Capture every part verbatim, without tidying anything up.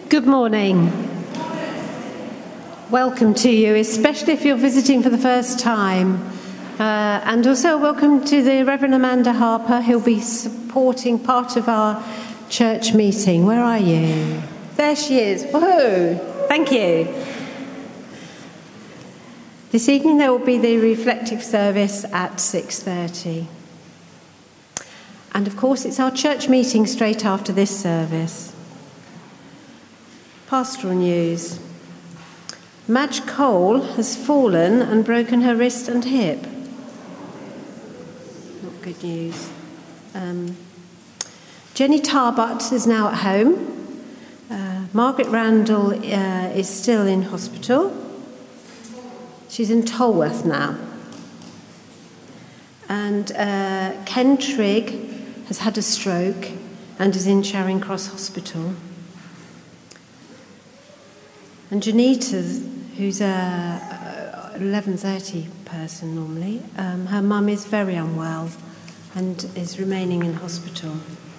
Good morning. Welcome to you, especially if you're visiting for the first time. Uh, and also welcome to the Reverend Amanda Harper, who'll be supporting part of our church meeting. Where are you? There she is. Woohoo! Thank you. This evening there will be the reflective service at six thirty. And of course it's our church meeting straight after this service. Pastoral news. Madge Cole has fallen and broken her wrist and hip. Not good news. Um, Jenny Tarbut is now at home. Uh, Margaret Randall uh, is still in hospital. She's in Tolworth now. And uh, Ken Trigg has had a stroke and is in Charing Cross Hospital. And Janita, who's a eleven thirty person normally, um, her mum is very unwell and is remaining in hospital.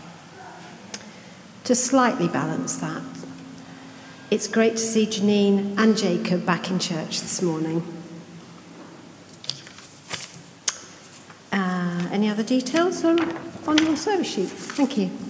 To slightly balance that, it's great to see Janine and Jacob back in church this morning. Uh, any other details on, on your service sheet? Thank you.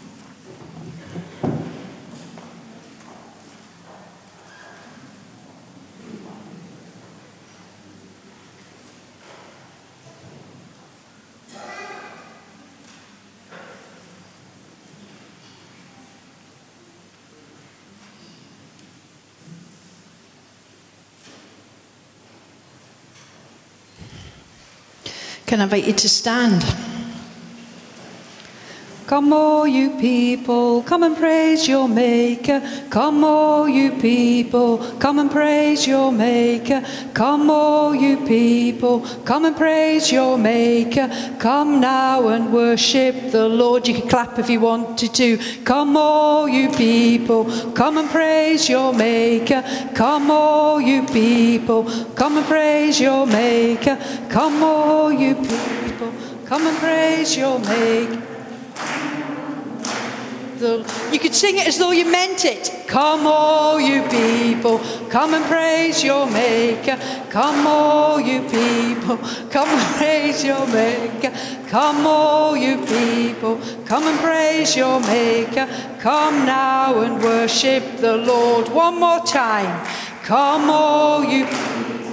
Can I invite you to stand? Come all you people, come and praise your Maker. Come all you people, come and praise your Maker. Come all you people, come and praise your Maker. Come now and worship the Lord. You can clap if you wanted to. Come all you people, come and praise your Maker. Come all you people, come and praise your Maker. Come all you people, come and praise your Maker. You could sing it as though you meant it. Come all you people, come and praise your Maker. Come all you people, come and praise your Maker. Come all you people, come and praise your Maker. Come now and worship the Lord. One more time. Come all you people.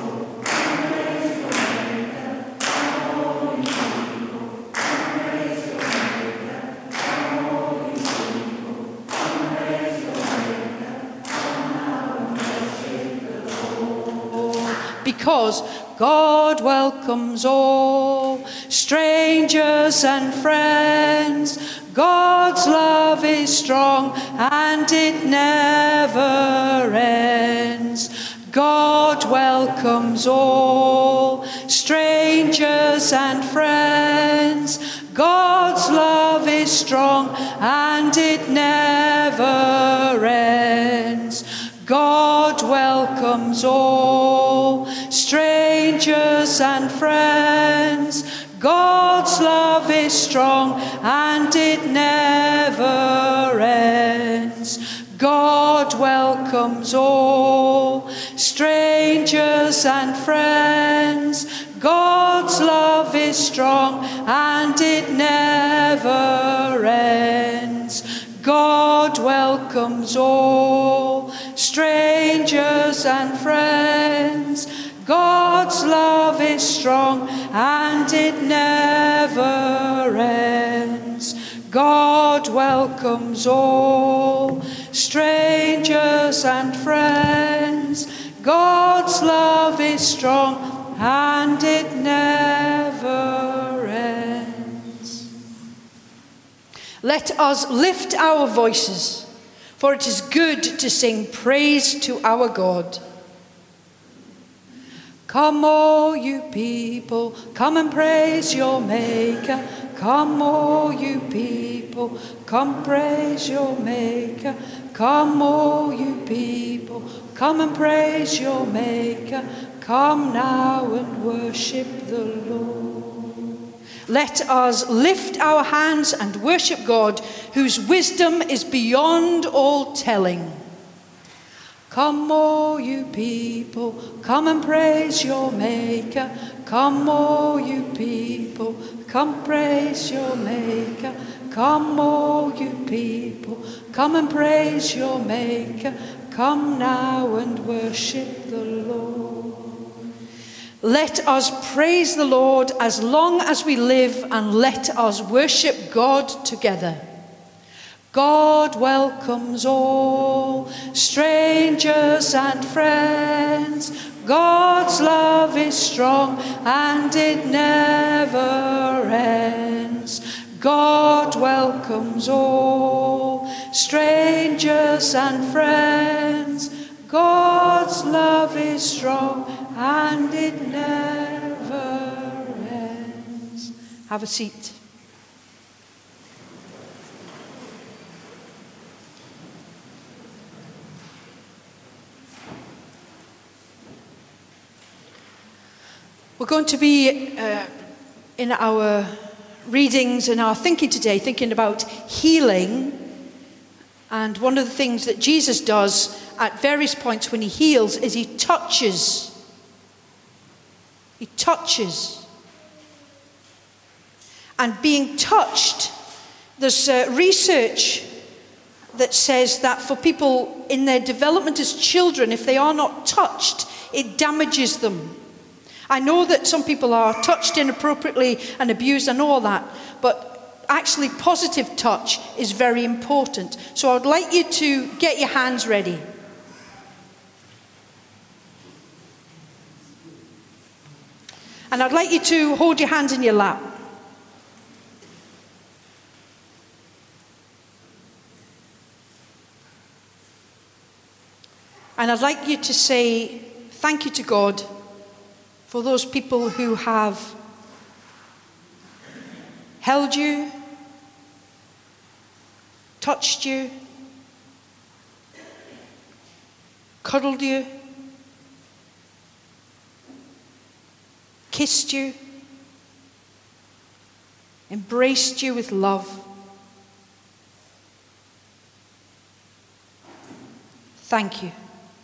Because God welcomes all, strangers and friends. God's love is strong and it never ends. God welcomes all, strangers and friends. God's love is strong and it never ends. God welcomes all, strangers and friends. God's love is strong and it never ends. God welcomes all, strangers and friends. God's love is strong and it never ends. God welcomes all, strangers and friends. God's love is strong and it never ends. God welcomes all, strangers and friends. God's love is strong and it never ends. Let us lift our voices, for it is good to sing praise to our God. Come all you people, come and praise your Maker. Come all you people, come praise your Maker. Come all you people, come and praise your Maker. Come now and worship the Lord. Let us lift our hands and worship God, whose wisdom is beyond all telling. Come all you people, come and praise your Maker. Come all you people, come praise your Maker. Come all you people, come and praise your Maker. Come now and worship the Lord. Let us praise the Lord as long as we live, and let us worship God together. God welcomes all, strangers and friends. God's love is strong and it never ends. God welcomes all, strangers and friends. God's love is strong and it never ends. Have a seat. We're going to be uh, in our readings and our thinking today, thinking about healing. And one of the things that Jesus does at various points when he heals is he touches. He touches. And being touched, there's uh, research that says that for people in their development as children, if they are not touched, it damages them. I know that some people are touched inappropriately and abused and all that, but actually positive touch is very important. So I'd like you to get your hands ready. And I'd like you to hold your hands in your lap. And I'd like you to say thank you to God for those people who have held you, touched you, cuddled you, kissed you, embraced you with love. Thank you.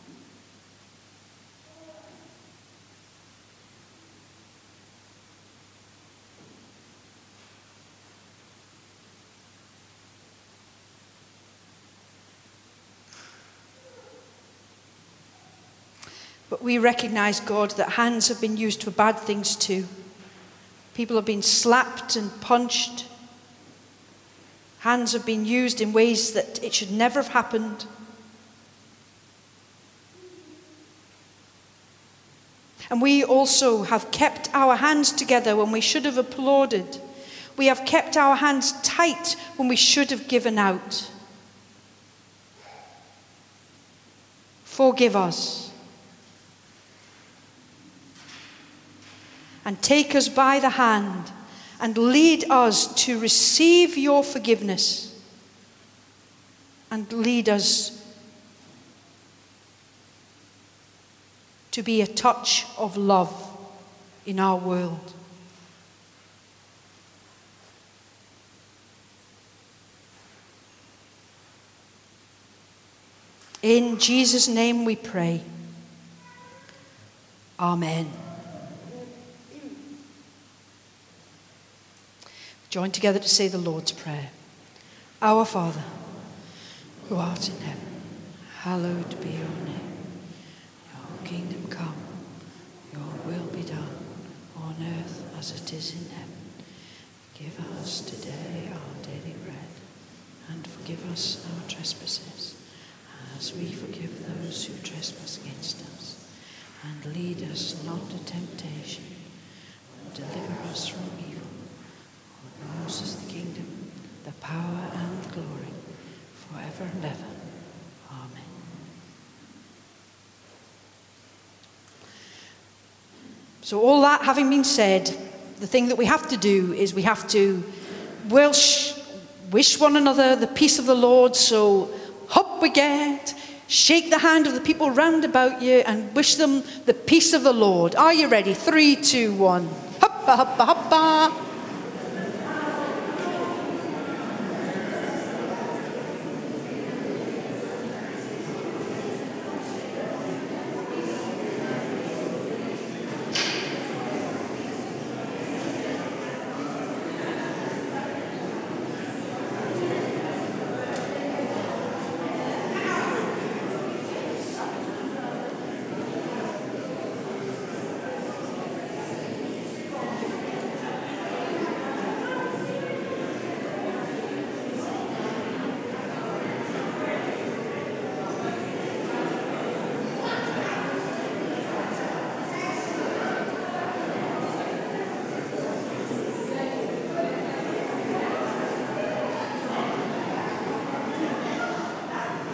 But we recognize, God, that hands have been used for bad things too. People have been slapped and punched. Hands have been used in ways that it should never have happened. And we also have kept our hands together when we should have applauded. We have kept our hands tight when we should have given out. Forgive us. And take us by the hand and lead us to receive your forgiveness. And lead us to be a touch of love in our world. In Jesus' name we pray. Amen. Join together to say the Lord's Prayer. Our Father, who art in heaven, hallowed be your name. Your kingdom come, your will be done, on earth as it is in heaven. Give us today our daily bread, and forgive us our trespasses, as we forgive those who trespass against us. And lead us not into temptation, but deliver us from evil. Yours is the kingdom, the power, and the glory, forever and ever. Amen. So all that having been said, the thing that we have to do is we have to wish, wish one another the peace of the Lord. So up we get, shake the hand of the people round about you and wish them the peace of the Lord. Are you ready? Three, two, one. Hoppa, hoppa, hoppa.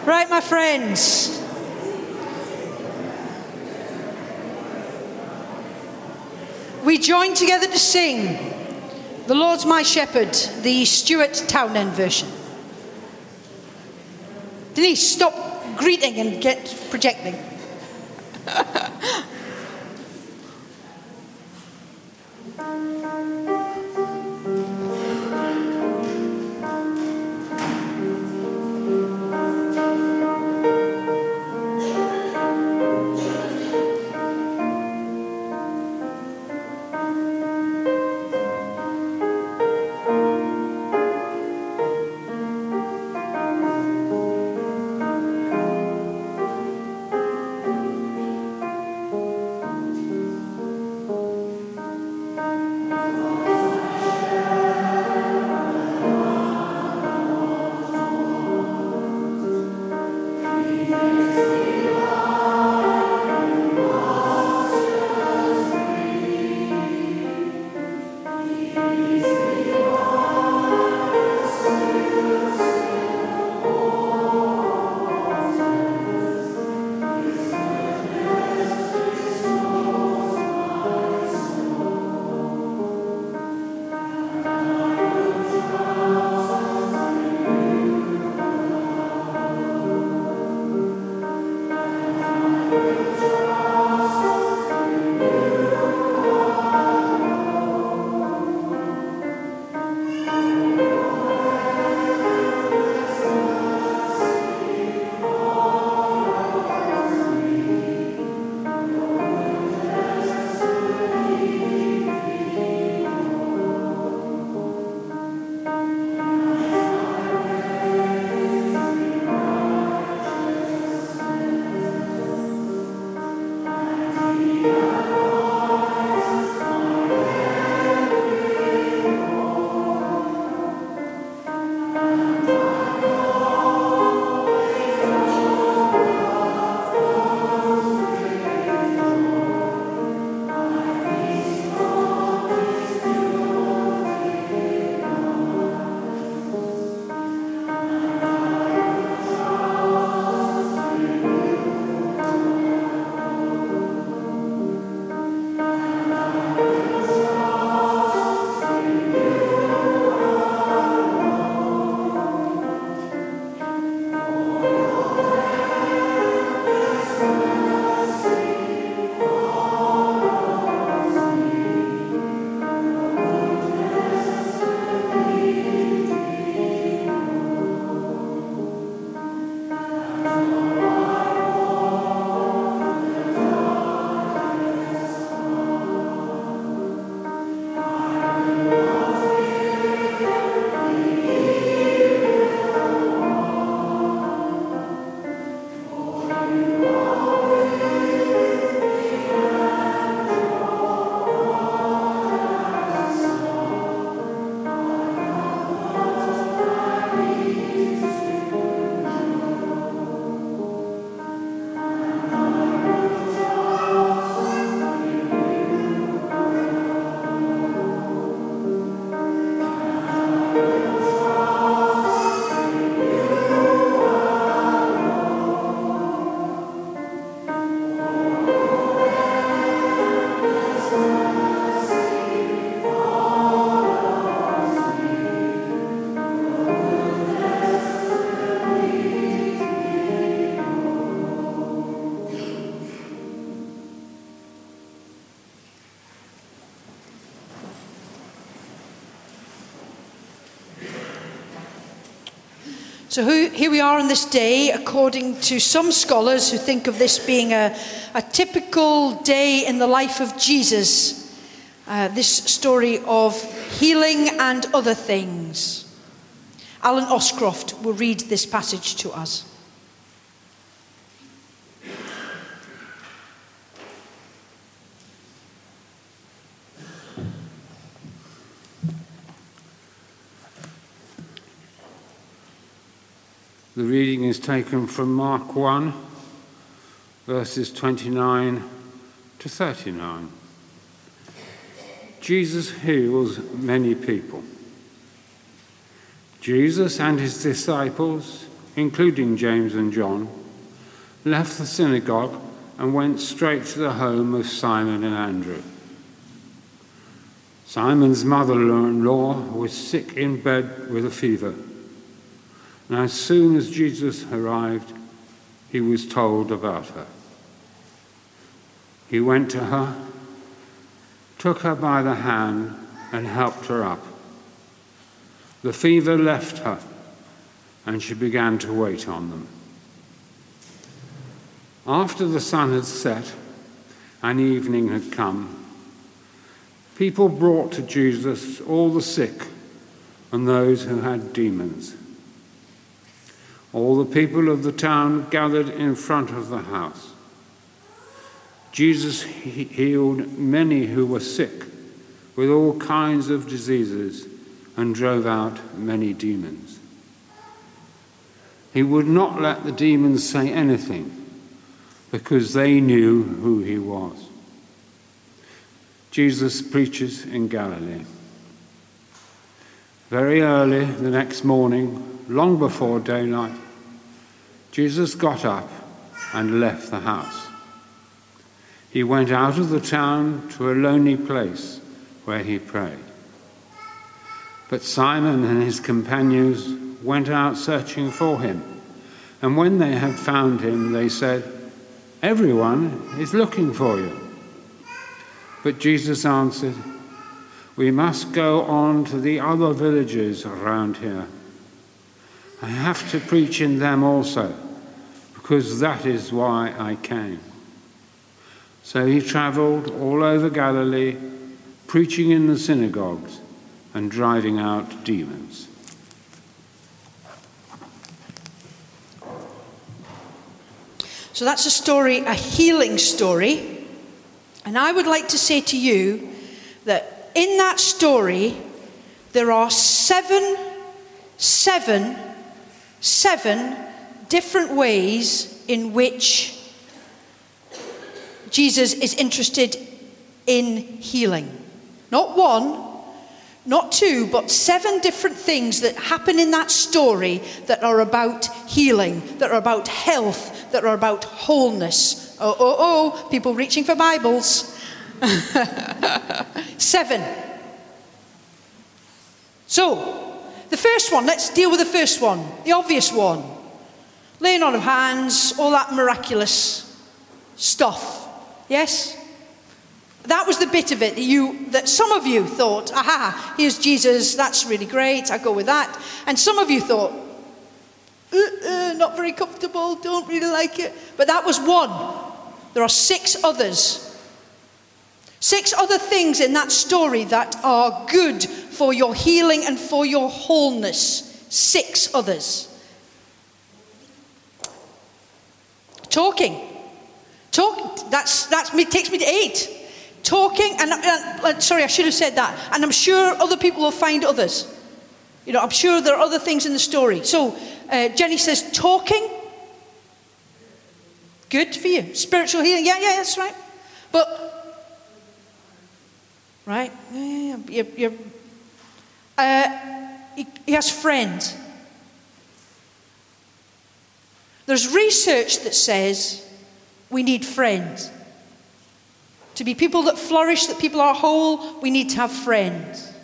Right, my friends. We join together to sing "The Lord's My Shepherd," the Stuart Townend version. Denise, stop greeting and get projecting. So who, here we are on this day, according to some scholars who think of this being a, a typical day in the life of Jesus. Uh, this story of healing and other things. Alan Oscroft will read this passage to us. The reading is taken from Mark one, verses twenty-nine to thirty-nine. Jesus heals many people. Jesus and his disciples including James and John, left the synagogue and went straight to the home of Simon and Andrew. Simon's mother-in-law was sick in bed with a fever, and as soon as Jesus arrived, he was told about her. He went to her, took her by the hand, and helped her up. The fever left her, and she began to wait on them. After the sun had set and evening had come, people brought to Jesus all the sick and those who had demons. All the people of the town gathered in front of the house. Jesus healed many who were sick with all kinds of diseases and drove out many demons. He would not let the demons say anything because they knew who he was. Jesus preaches in Galilee. Very early the next morning, long before daylight, Jesus got up and left the house. He went out of the town to a lonely place where he prayed. But Simon and his companions went out searching for him, and when they had found him, they said, "Everyone is looking for you." But Jesus answered, "We must go on to the other villages around here. I have to preach in them also, because that is why I came." So he traveled all over Galilee, preaching in the synagogues and driving out demons. So that's a story, a healing story. And I would like to say to you that in that story, there are seven, seven, seven different ways in which Jesus is interested in healing. Not one, not two, but seven different things that happen in that story that are about healing, that are about health, that are about wholeness. Oh, oh, oh, people reaching for Bibles. Seven. So, the first one, let's deal with the first one, the obvious one. Laying on of hands, all that miraculous stuff. Yes? That was the bit of it that you, that some of you thought, aha, here's Jesus, that's really great, I go with that. And some of you thought, uh, uh, not very comfortable, don't really like it. But that was one. There are six others. Six other things in that story that are good for your healing and for your wholeness. Six others. Talking. Talk, that's, that's me, takes me to eight. Talking, and, and, and sorry, I should have said that. And I'm sure other people will find others. You know, I'm sure there are other things in the story. So, uh, Jenny says, talking. Good for you. Spiritual healing. Yeah, yeah, that's right. But, right? Yeah, yeah, yeah. You're, you're, uh, he, he has friends. There's research that says we need friends. To be people that flourish, that people are whole, we need to have friends.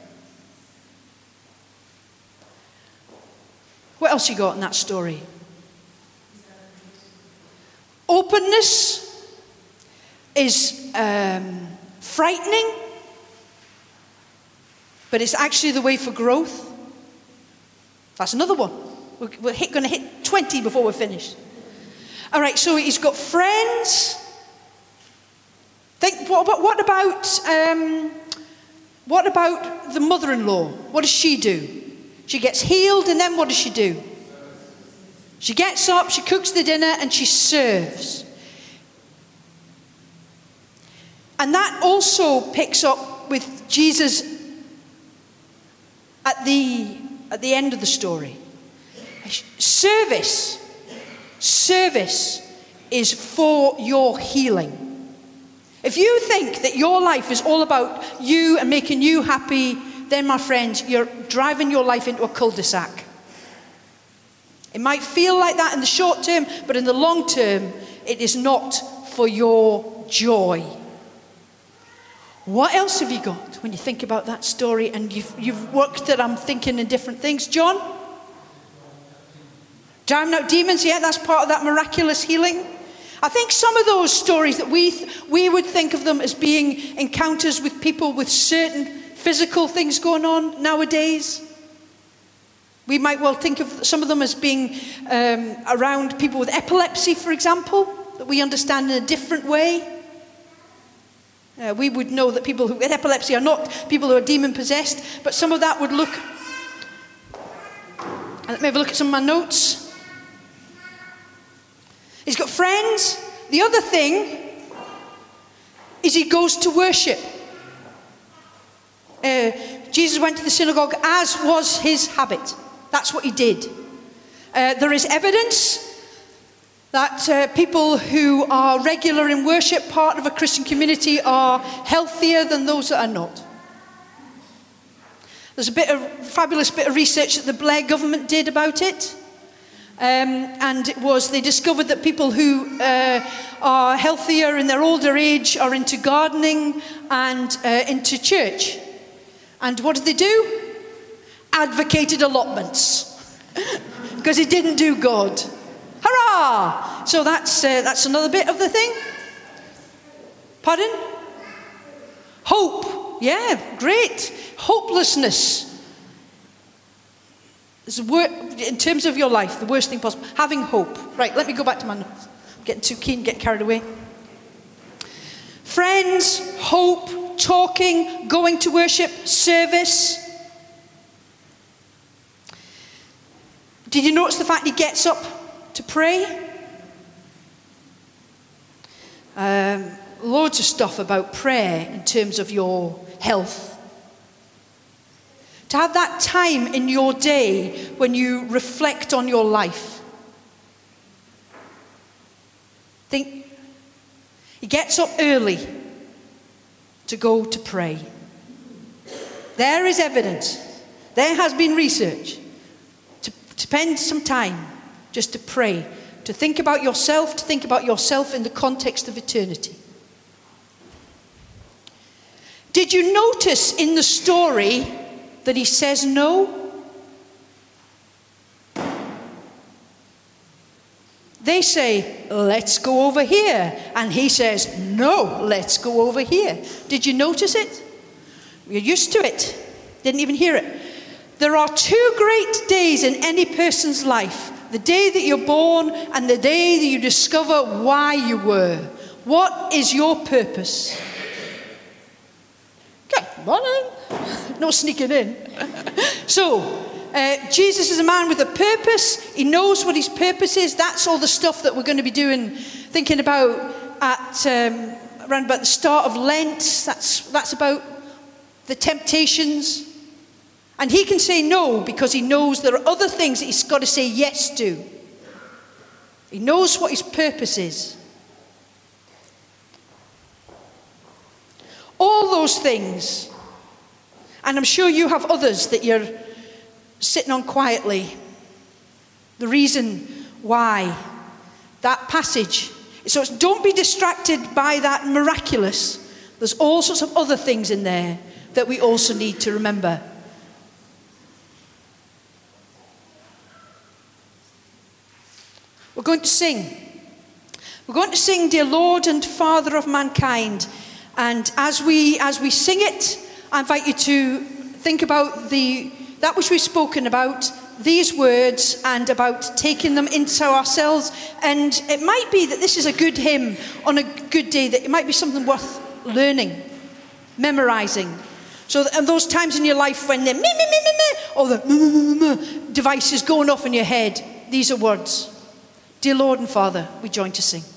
What else you got in that story? Openness is um, frightening, but it's actually the way for growth. That's another one. We're, we're hit, going to hit twenty before we're finished. All right, so he's got friends. Think, what, what, what about um, what about the mother-in-law? What does she do? She gets healed, and then what does she do? She gets up, she cooks the dinner, and she serves. And that also picks up with Jesus at the at the end of the story. Service, service is for your healing. If you think that your life is all about you and making you happy, then, my friend, you're driving your life into a cul-de-sac. It might feel like that in the short term, but in the long term, it is not for your joy. What else have you got when you think about that story and you've, you've worked it? I'm thinking in different things. John? Driving out demons, yeah, that's part of that miraculous healing. I think some of those stories that we th- we would think of them as being encounters with people with certain physical things going on nowadays. We might well think of some of them as being um, around people with epilepsy, for example, that we understand in a different way. Uh, we would know that people who with epilepsy are not people who are demon-possessed, but some of that would look... Let me have a look at some of my notes. He's got friends. The other thing is he goes to worship. Uh, Jesus went to the synagogue as was his habit. That's what he did. Uh, there is evidence that uh, people who are regular in worship, part of a Christian community, are healthier than those that are not. There's a bit of fabulous bit of research that the Blair government did about it. Um, and it was, they discovered that people who uh, are healthier in their older age are into gardening and uh, into church. And what did they do? Advocated allotments. Because it didn't do God. Hurrah! So that's, uh, that's another bit of the thing. Pardon? Hope. Yeah, great. Hopelessness. This is wor- in terms of your life, the worst thing possible. Having hope. Right, let me go back to my notes. I'm getting too keen, getting carried away. Friends, hope, talking, going to worship, service. Did you notice the fact he gets up to pray? Um, loads of stuff about prayer in terms of your health. To have that time in your day when you reflect on your life. Think, he gets up early to go to pray. There is evidence. There has been research. To spend some time just to pray. To think about yourself, to think about yourself in the context of eternity. Did you notice in the story that he says no? They say, let's go over here. And he says, no, let's go over here. Did you notice it? You're used to it. Didn't even hear it. There are two great days in any person's life. The day that you're born and the day that you discover why you were. What is your purpose? Good morning. No sneaking in. So, uh, Jesus is a man with a purpose. He knows what his purpose is. That's all the stuff that we're going to be doing, thinking about at um, around about the start of Lent. That's that's about the temptations. And he can say no because he knows there are other things that he's got to say yes to. He knows what his purpose is. All those things. And I'm sure you have others that you're sitting on quietly. The reason why that passage. So it's, don't be distracted by that miraculous. There's all sorts of other things in there that we also need to remember. We're going to sing. We're going to sing, Dear Lord and Father of Mankind. And as we as we sing it, I invite you to think about the that which we've spoken about, these words, and about taking them into ourselves. And it might be that this is a good hymn on a good day, that it might be something worth learning, memorizing. So that, and those times in your life when the me, me, me, me, me, or the me, me, me, me, device is going off in your head, these are words. Dear Lord and Father, we join to sing.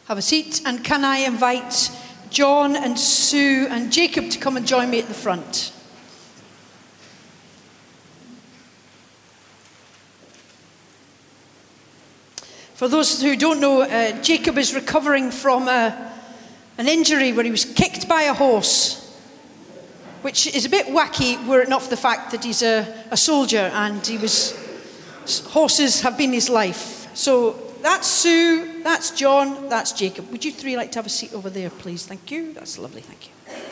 Have a seat, and can I invite John and Sue and Jacob to come and join me at the front? For those who don't know, uh, Jacob is recovering from a, an injury where he was kicked by a horse, which is a bit wacky were it not for the fact that he's a, a soldier and he was horses have been his life. So that's Sue, that's John, that's Jacob. Would you three like to have a seat over there, please? Thank you. That's lovely. Thank you.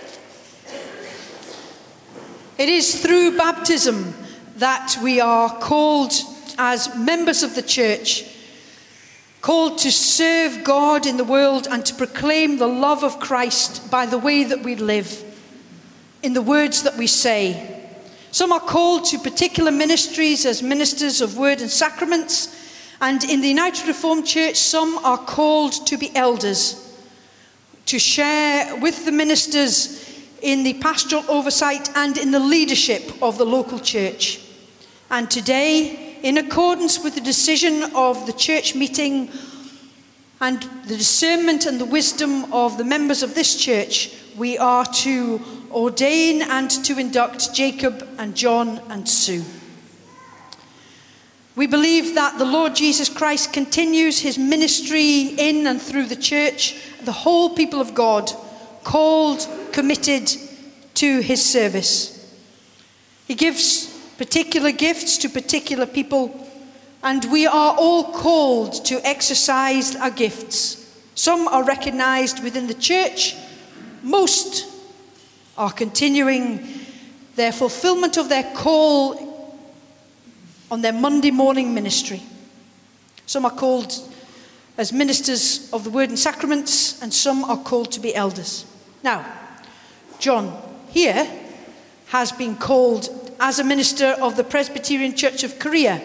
It is through baptism that we are called as members of the church, called to serve God in the world and to proclaim the love of Christ by the way that we live, in the words that we say. Some are called to particular ministries as ministers of word and sacraments, and in the United Reformed Church, some are called to be elders, to share with the ministers in the pastoral oversight and in the leadership of the local church. And today, in accordance with the decision of the church meeting and the discernment and the wisdom of the members of this church, we are to ordain and to induct Jacob and John and Sue. We believe that the Lord Jesus Christ continues his ministry in and through the church, the whole people of God, called, committed to his service. He gives particular gifts to particular people, and we are all called to exercise our gifts. Some are recognized within the church, most are continuing their fulfillment of their call on their Monday morning ministry. Some are called as ministers of the word and sacraments, and some are called to be elders. Now, John here has been called as a minister of the Presbyterian Church of Korea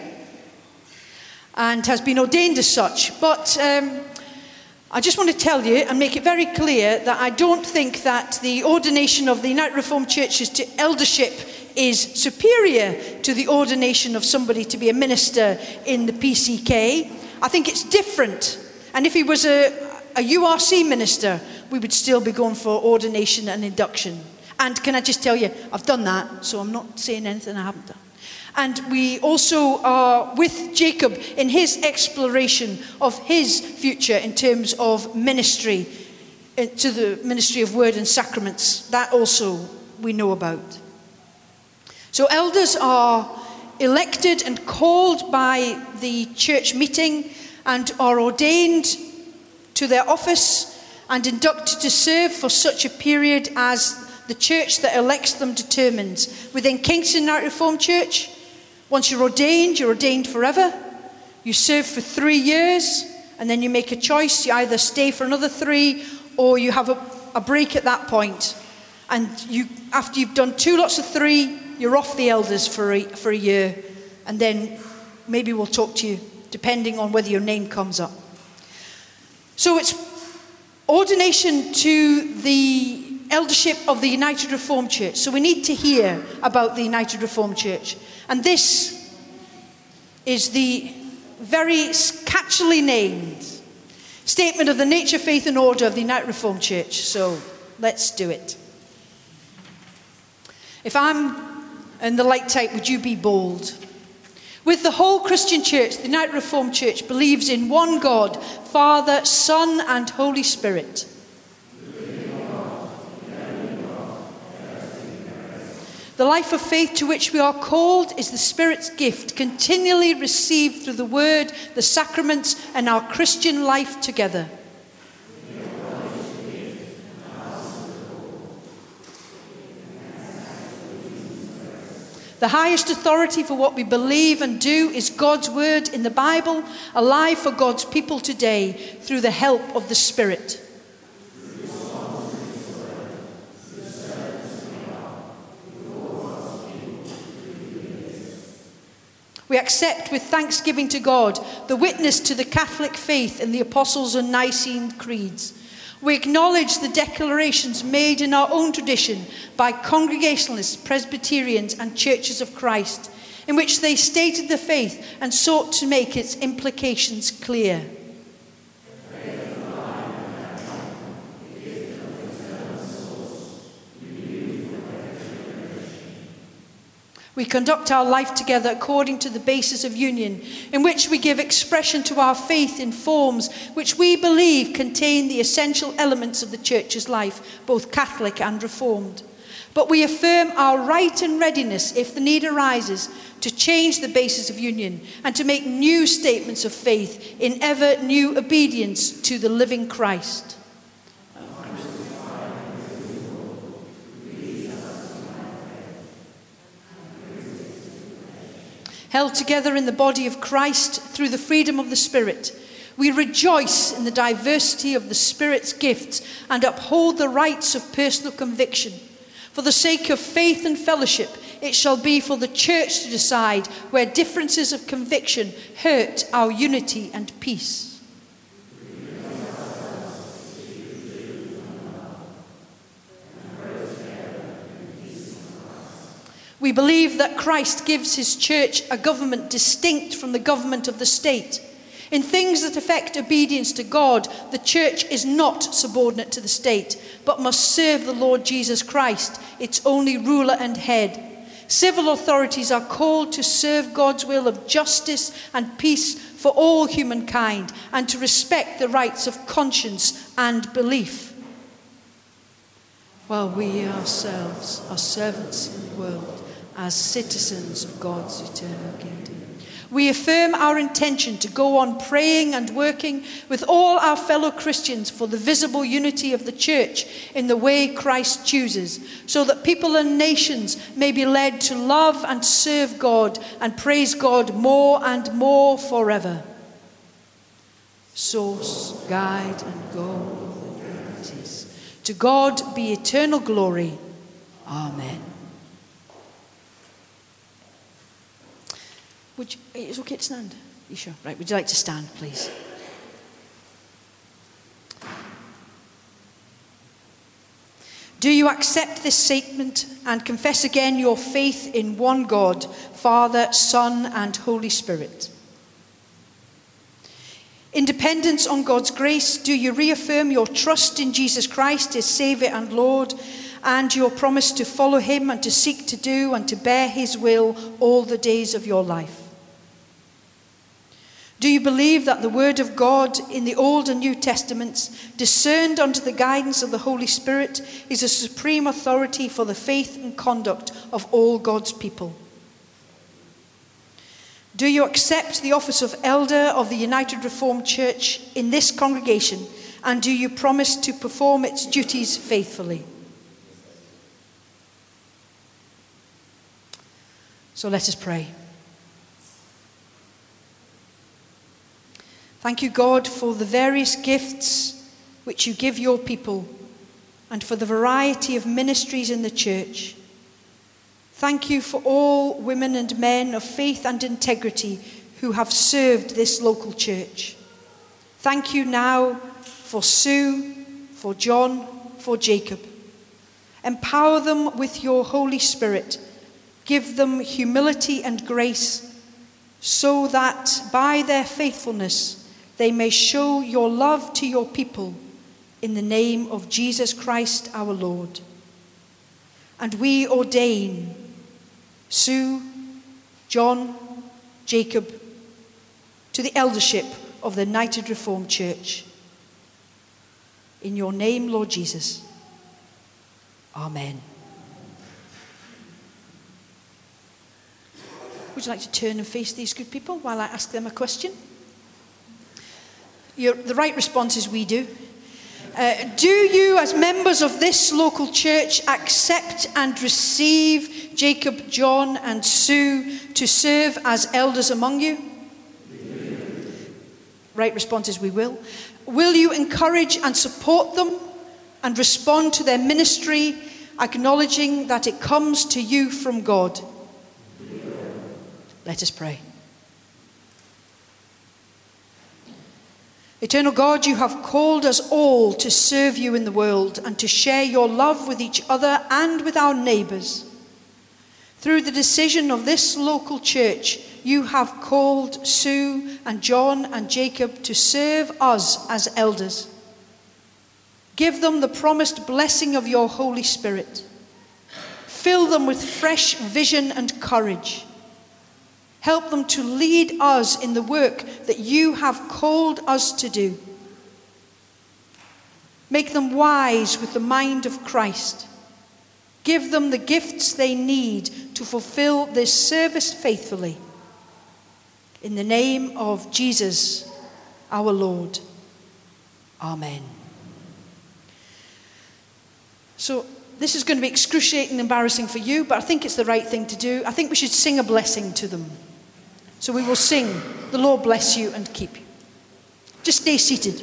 and has been ordained as such. But um, I just want to tell you and make it very clear that I don't think that the ordination of the United Reformed Churches to eldership is superior to the ordination of somebody to be a minister in the P C K. I think it's different. And if he was a, a U R C minister, we would still be going for ordination and induction. And can I just tell you, I've done that, so I'm not saying anything I haven't done. And we also are with Jacob in his exploration of his future in terms of ministry, to the ministry of word and sacraments. That also we know about. So elders are elected and called by the church meeting and are ordained to their office and inducted to serve for such a period as the church that elects them determines. Within Kingston United Reformed Church, once you're ordained, you're ordained forever. You serve for three years, and then you make a choice. You either stay for another three, or you have a, a break at that point. And you, after you've done two lots of three, you're off the elders for a, for a year, and then maybe we'll talk to you, depending on whether your name comes up. So it's ordination to the eldership of the United Reformed Church. So we need to hear about the United Reformed Church. And this is the very catchily named Statement of the Nature, Faith and Order of the United Reformed Church. So let's do it. If I'm in the light type, would you be bold? With the whole Christian church, the United Reformed Church believes in one God, Father, Son and Holy Spirit. The life of faith to which we are called is the Spirit's gift, continually received through the Word, the sacraments, and our Christian life together. The highest authority for what we believe and do is God's Word in the Bible, alive for God's people today through the help of the Spirit. We accept with thanksgiving to God the witness to the Catholic faith in the Apostles' and Nicene creeds. We acknowledge the declarations made in our own tradition by Congregationalists, Presbyterians and Churches of Christ, in which they stated the faith and sought to make its implications clear. The faith of the We conduct our life together according to the basis of union, in which we give expression to our faith in forms which we believe contain the essential elements of the Church's life, both Catholic and Reformed. But we affirm our right and readiness, if the need arises, to change the basis of union and to make new statements of faith in ever new obedience to the living Christ. Held together in the body of Christ through the freedom of the Spirit, we rejoice in the diversity of the Spirit's gifts and uphold the rights of personal conviction. For the sake of faith and fellowship, it shall be for the Church to decide where differences of conviction hurt our unity and peace. We believe that Christ gives his Church a government distinct from the government of the state. In things that affect obedience to God, the Church is not subordinate to the state, but must serve the Lord Jesus Christ, its only ruler and head. Civil authorities are called to serve God's will of justice and peace for all humankind, and to respect the rights of conscience and belief. While we ourselves are servants in the world, as citizens of God's eternal kingdom, we affirm our intention to go on praying and working with all our fellow Christians for the visible unity of the Church in the way Christ chooses, so that people and nations may be led to love and serve God and praise God more and more forever. Source, guide, and goal and liberties. To God be eternal glory. Amen. Would you, it's okay to stand? You sure? Right, would you like to stand, please? Do you accept this statement and confess again your faith in one God, Father, Son, and Holy Spirit? In dependence on God's grace, do you reaffirm your trust in Jesus Christ as Saviour and Lord, and your promise to follow him and to seek to do and to bear his will all the days of your life? Do you believe that the word of God in the Old and New Testaments, discerned under the guidance of the Holy Spirit, is a supreme authority for the faith and conduct of all God's people? Do you accept the office of elder of the United Reformed Church in this congregation, and do you promise to perform its duties faithfully? So let us pray. Thank you, God, for the various gifts which you give your people and for the variety of ministries in the Church. Thank you for all women and men of faith and integrity who have served this local church. Thank you now for Sue, for John, for Jacob. Empower them with your Holy Spirit. Give them humility and grace, so that by their faithfulness they may show your love to your people in the name of Jesus Christ our Lord. And we ordain Sue, John, Jacob to the eldership of the United Reformed Church. In your name, Lord Jesus. Amen. Would you like to turn and face these good people while I ask them a question? Your, the right response is we do. Uh, do you, as members of this local church, accept and receive Jacob, John, and Sue to serve as elders among you? Right response is we will. Will you encourage and support them and respond to their ministry, acknowledging that it comes to you from God? Let us pray. Eternal God, you have called us all to serve you in the world and to share your love with each other and with our neighbours. Through the decision of this local church, you have called Sue and John and Jacob to serve us as elders. Give them the promised blessing of your Holy Spirit. Fill them with fresh vision and courage. Help them to lead us in the work that you have called us to do. Make them wise with the mind of Christ. Give them the gifts they need to fulfill this service faithfully. In the name of Jesus, our Lord. Amen. So, this is going to be excruciatingly embarrassing for you, but I think it's the right thing to do. I think we should sing a blessing to them. So we will sing, "The Lord bless you and keep you." Just stay seated.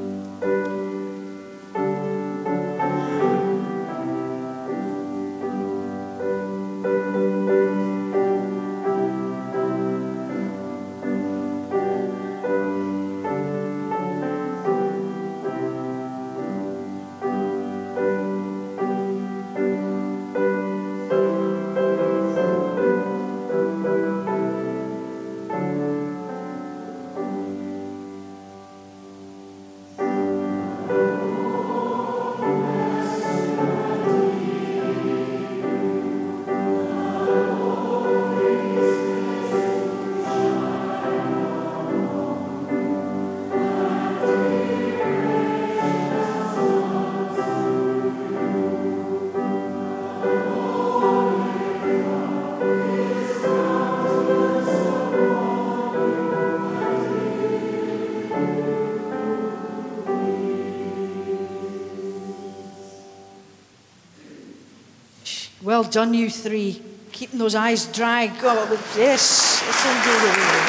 Well done, you three. Keeping those eyes dry. God, yes, it's unbelievable.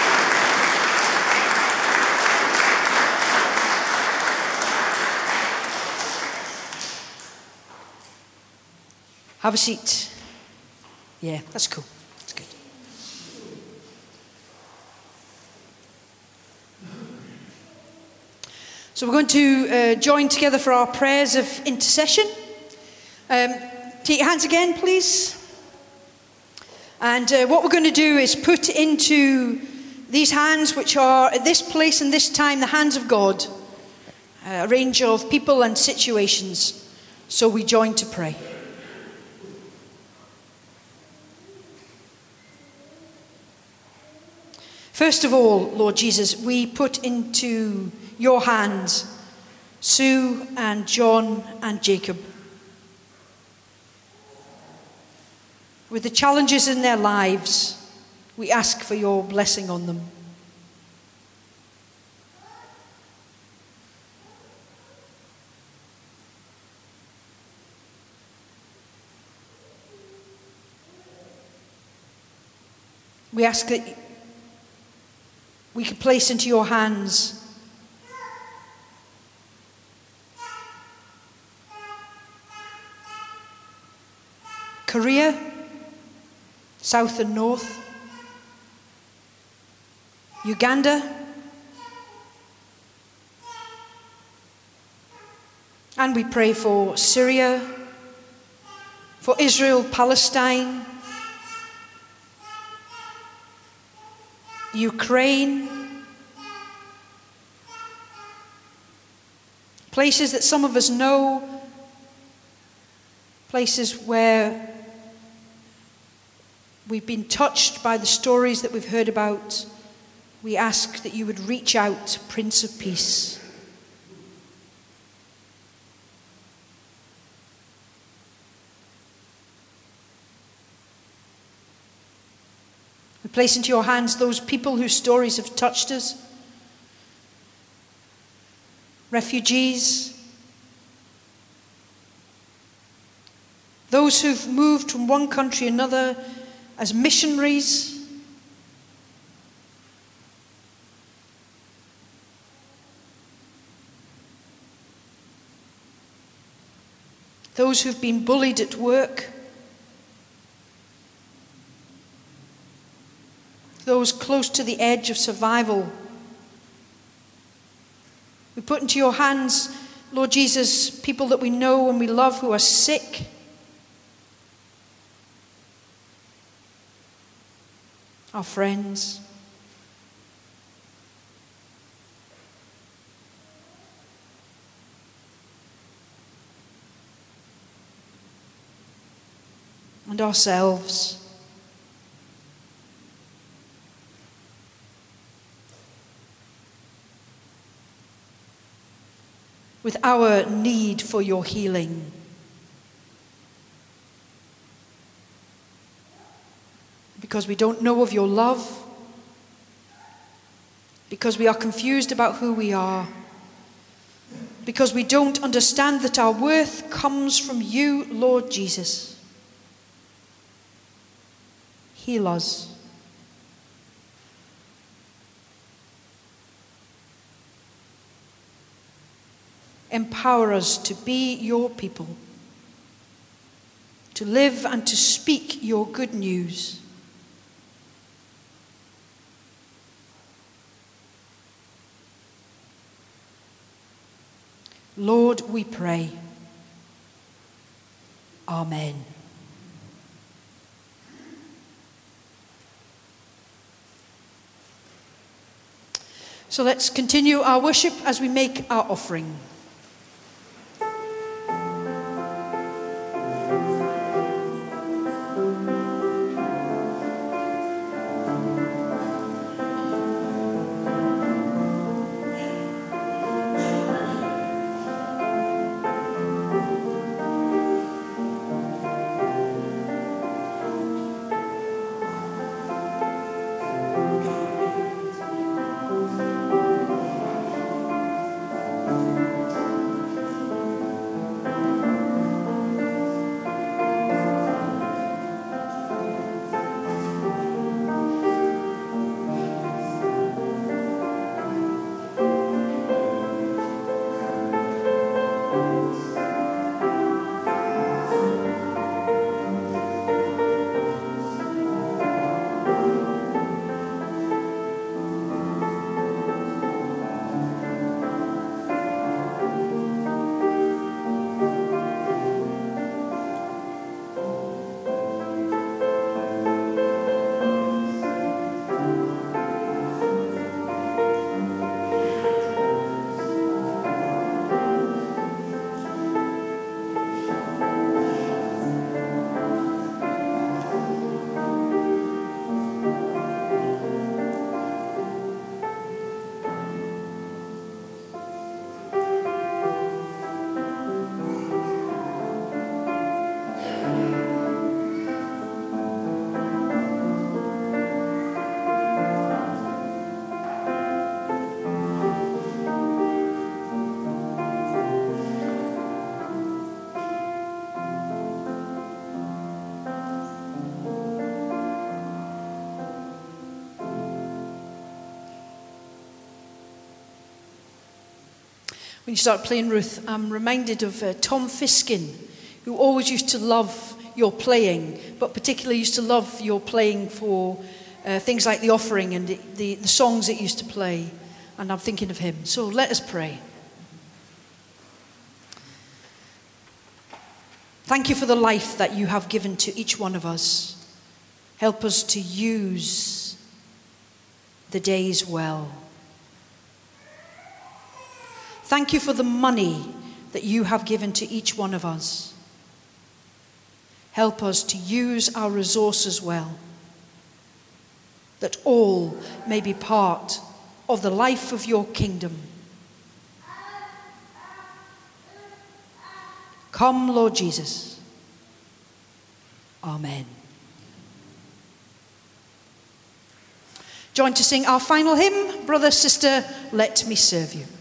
Have a seat. Yeah, that's cool. That's good. So we're going to uh, join together for our prayers of intercession. Um, take your hands again, please. And uh, what we're going to do is put into these hands, which are at this place and this time the hands of God, a range of people and situations. So we join to pray. First of all, Lord Jesus, we put into your hands Sue and John and Jacob. With the challenges in their lives, we ask for your blessing on them. We ask that we could place into your hands Korea, South and North, Uganda, and we pray for Syria, for Israel, Palestine, Ukraine, places that some of us know, places where we've been touched by the stories that we've heard about. We ask that you would reach out, Prince of Peace. We place into your hands those people whose stories have touched us. Refugees. Those who've moved from one country to another as missionaries. Those who've been bullied at work. Those close to the edge of survival. We put into your hands, Lord Jesus, people that we know and we love who are sick. Our friends. and ourselves. With our need for your healing. Because we don't know of your love. Because we are confused about who we are. Because we don't understand that our worth comes from you, Lord Jesus. Heal us. Empower us to be your people, to live and to speak your good news. Lord, we pray. Amen. So let's continue our worship as we make our offering. When you start playing, Ruth, I'm reminded of uh, Tom Fiskin, who always used to love your playing, but particularly used to love your playing for uh, things like the offering and the, the, the songs it used to play. And I'm thinking of him. So let us pray. Thank you for the life that you have given to each one of us. Help us to use the days well. Thank you for the money that you have given to each one of us. Help us to use our resources well, that all may be part of the life of your kingdom. Come, Lord Jesus. Amen. Join to sing our final hymn, Brother, Sister, Let Me Serve You.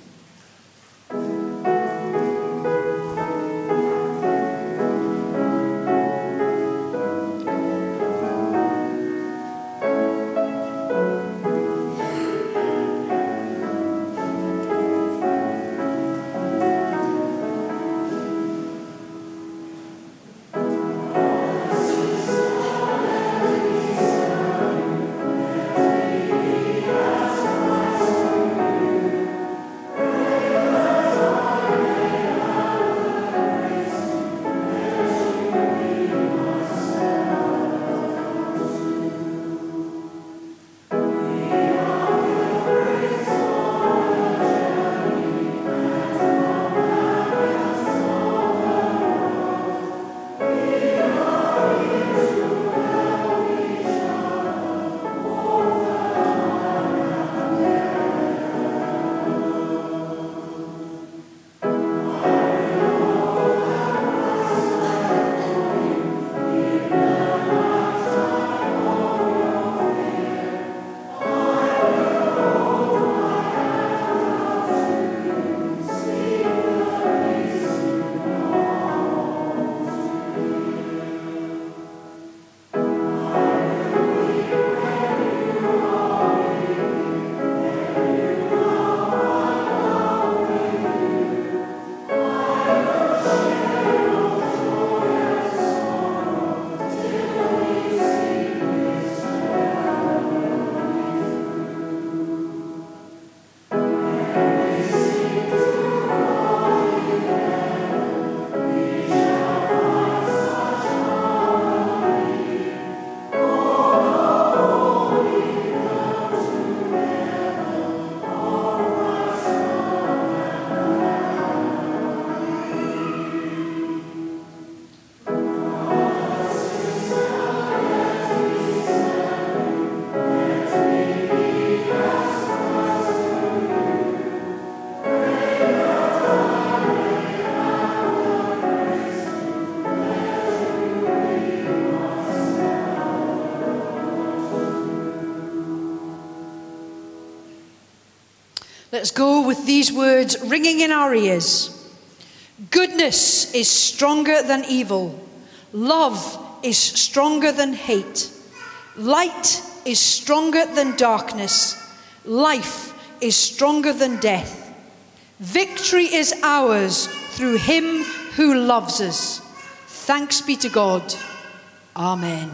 Let's go with these words ringing in our ears. Goodness is stronger than evil. Love is stronger than hate. Light is stronger than darkness. Life is stronger than death. Victory is ours through him who loves us. Thanks be to God. Amen.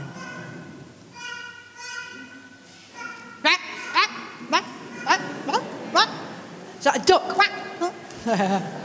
Is that a duck?